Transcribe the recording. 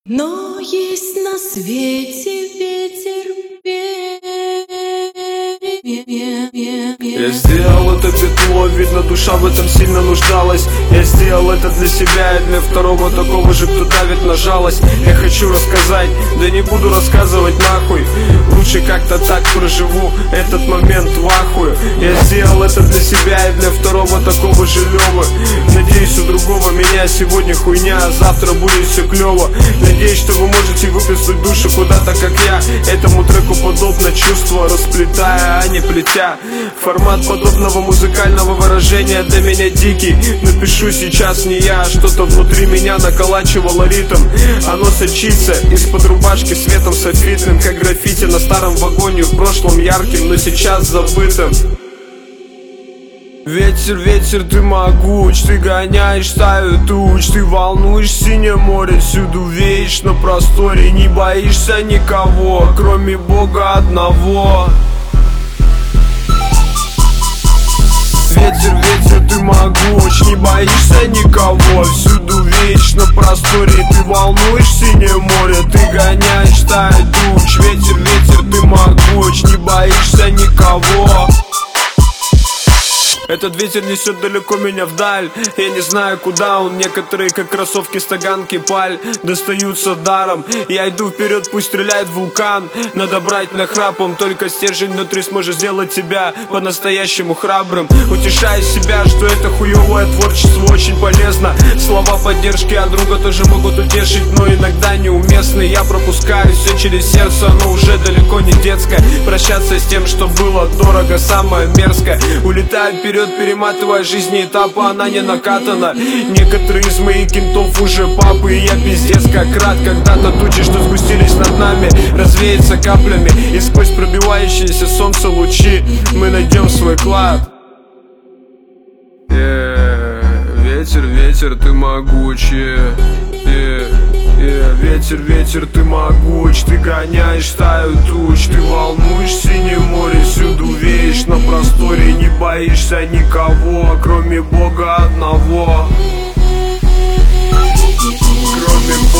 Но есть на свете ветер Я сделал это петло, видно, душа в этом сильно нуждалась. Я сделал это для себя и для второго такого же, кто давит на жалость. Я хочу рассказать, да не буду рассказывать нахуй. Лучше как-то так проживу этот момент в ахуе. Я сделал это для себя и для второго такого же Лёвы. Надеюсь, у другого меня сегодня хуйня, а завтра будет все клёво. Надеюсь, что вы можете выплеснуть душу куда-то, как я. Этому треку подобно чувство, расплетая, а не плетя. Формат подобного музыкального выражения для меня дикий. Напишу сейчас не я, что-то внутри меня наколачивало ритм. Оно сочится из-под рубашки светом софитным, как граффити на старом вагоне, в прошлом ярким, но сейчас забытым. Ветер, ветер, ты могуч, ты гоняешь стаю туч, ты волнуешь синее море, всюду веешь на просторе, не боишься никого, кроме Бога одного. Ветер, ветер, ты могуч, не боишься никого, всюду веешь на просторе, ты волнуешь синее море, ты гоняешь стаю туч. Ветер, ветер, ты могуч, не боишься никого. Этот ветер несет далеко меня вдаль. Я не знаю, куда он. Некоторые, как кроссовки с таганки паль, достаются даром. Я иду вперед, пусть стреляет вулкан. Надо брать нахрапом, только стержень внутри сможет сделать тебя по-настоящему храбрым. Утешаю себя, что это хуевое творчество очень полезно. Слова поддержки от друга тоже могут утешить, но иногда неуместны. Я пропускаю все через сердце, оно уже далеко не детское. Прощаться с тем, что было дорого, самое мерзкое. Улетаю вперед, перематывая жизни этапы, она не накатана. Некоторые из моих кентов уже папы, и я пиздец как рад. Когда-то тучи, что сгустились над нами, развеются каплями, и сквозь пробивающиеся солнце лучи мы найдем свой клад. Ветер, ветер, ты могучий. Ветер, ветер, ты могуч, ты гоняешь стаю туч, ты волнуешь синее море, всюду веешь на просторе, не боишься никого, кроме Бога одного. Кроме